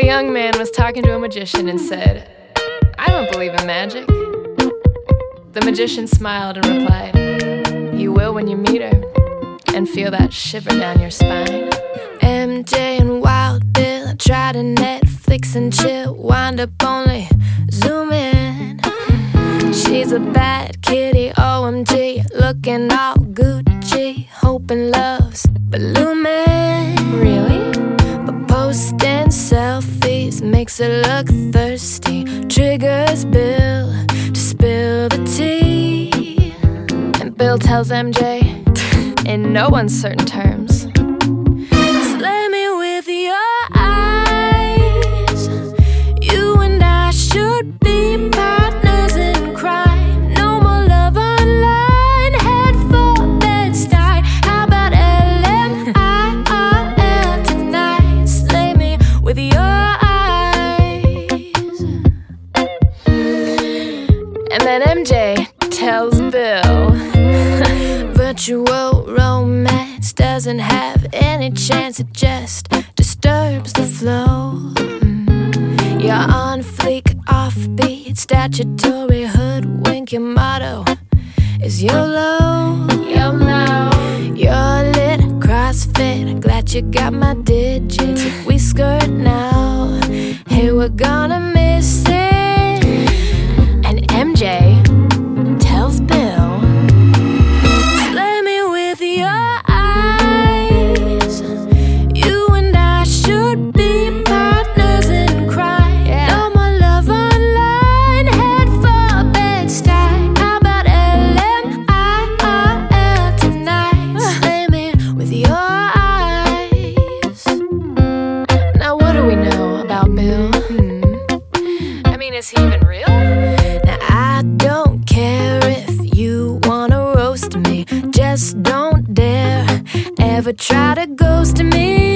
A young man was talking to a magician and said, "I don't believe in magic." The magician smiled and replied, "You will when you meet her, and feel that shiver down your spine." MJ and Wild Bill tried to Netflix and chill, wind up only zoom in. She's a bad kitty, OMG, looking all Gucci, hoping love's blooming. Really? But posting selfies makes her look thirsty, triggers Bill to spill the tea. And Bill tells MJ, in no uncertain terms, "Slay me with your eyes. You and I should be partners in crime. No more love online, head for Bed-Stuy. How about LMIRL tonight? Slay me with your eyes." And then MJ tells Bill, virtual romance doesn't have any chance, it just disturbs the flow. You're on fleek, offbeat, statutory hoodwink. Your motto is YOLO. YOLO. You're lit, CrossFit, glad you got my digits. If we skirt now, hey, we're gonna miss it. And MJ tells Bill, "Slay me with your eyes. You and I should be partners in crime. No more love online, head for Bed-Stuy. How about LMIRL tonight? Slay me with your eyes." Now what do we know about Bill? I mean, is he even real? Now I don't care if you wanna roast me, just don't dare ever try to ghost me.